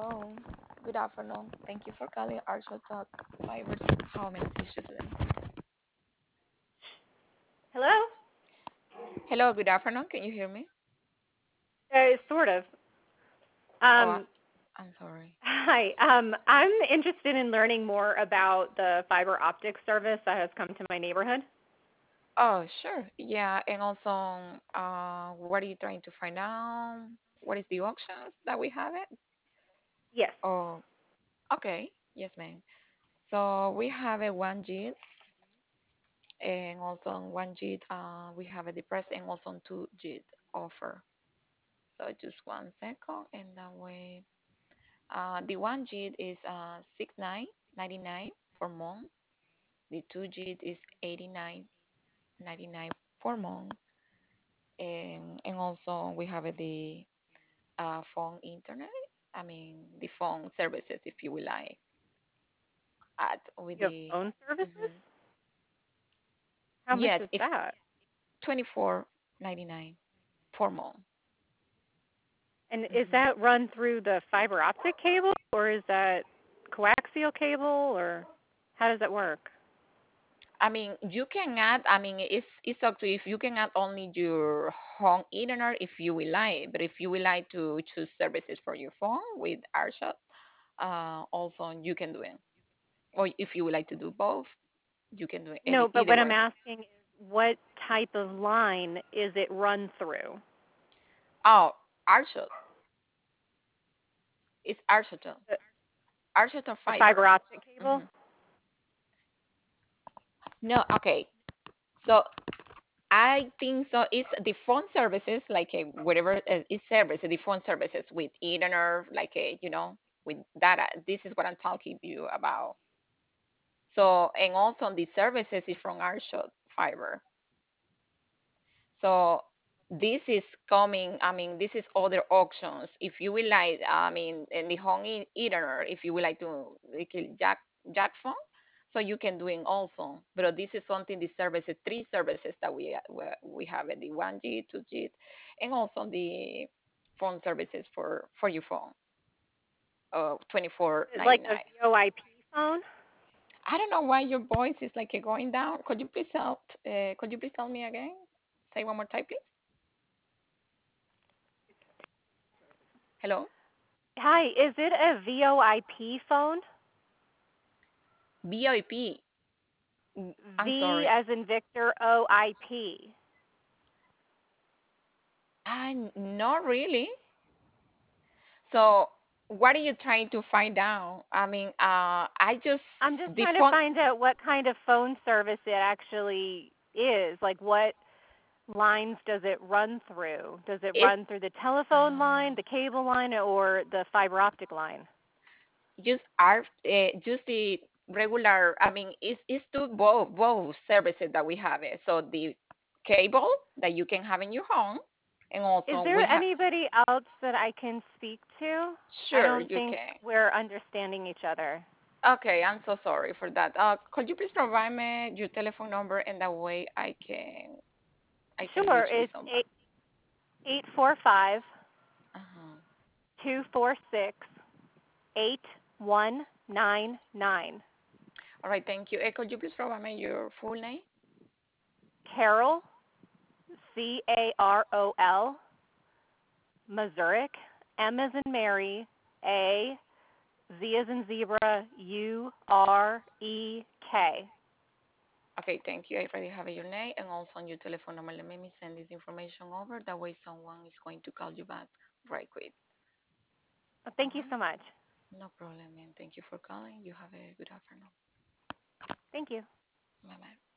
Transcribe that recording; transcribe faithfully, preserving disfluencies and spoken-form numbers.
Hello. Good afternoon. Thank you for calling Archer Talk Fibers. How may I assist you today? Hello? Hello, good afternoon. Can you hear me? Uh, sort of. Oh, I- Um, I'm sorry. Hi. Um, I'm interested in learning more about the fiber optic service that has come to my neighborhood. Oh, sure. Yeah, and also, uh, what are you trying to find out? What is the options that we have it? Yes. Oh, okay. Yes, ma'am. So we have a one G and also on one G, uh, we have a depressed and also on two G offer. So just one second, and that way. Uh, the one G is uh, six nine ninety nine for month. The two G is eighty nine ninety nine for month. And, and also we have the uh, phone internet. I mean, the phone services, if you will like, add with You have the. phone services? Mhm. How much Yes, is if that? twenty four ninety nine for month. And is Mhm. that run through the fiber optic cable or is that coaxial cable or how does that work? I mean, you can add, I mean, it's it's up to you if you can add only your home internet if you will like, but if you will like to choose services for your phone with AirShot, uh, also you can do it. Or if you would like to do both, you can do it No, any, but either what I'm way. asking is what type of line is it run through? Oh, AirShot. It's AirShot. The, AirShot or the fiber fiber. optic cable? Hmm. No, okay. So I think so. It's the phone services, like a whatever uh, is service, the phone services with internet, like a you know, with data. This is what I'm talking to you about. So and also the services is from our shop fiber. So this is coming. I mean, this is other auctions. If you will like, I mean, in the home e- internet, if you would like to like a jack jack phone, so you can do it also. But this is something the services, three services that we we we have it, the one G, two G, and also the phone services for for your phone, uh, twenty four Is it ninety like a nine. VoIP phone? I don't know why your voice is like going down. Could you please help? Uh, could you please tell me again? Say one more time, please. Hello? Hi, is it a VoIP phone? V I P. Mm, I'm V sorry. as in Victor, O I P. I not really. So what are you trying to find out? I mean, uh, I just I'm just the trying to phone. find out what kind of phone service it actually is. Like what lines does it run through? Does it It's run through the telephone uh, line, the cable line, or the fiber optic line? just our uh, just the regular. I mean, it's it's to both both services that we have it. So the cable that you can have in your home, and Is also there we have. anybody else that I can speak to? I Sure, don't you think can. we're understanding each other. Okay, I'm so sorry for that. Uh, could you please provide me your telephone number and that way I can I can Sure, reach with it's somebody. eight eight four five Uh-huh. two four six eight one nine nine. All right, thank you. Eh, could you please provide me your full name? Carol, C A R O L, Mazurek, M as in Mary, A, Z as in zebra, U R E K. Okay, thank you. I already have your name and also your telephone number. Let me send this information over. That way someone is going to call you back right quick. All Thank you right? so much. No problem, and thank you for calling. You have a good afternoon. Thank you. Bye bye.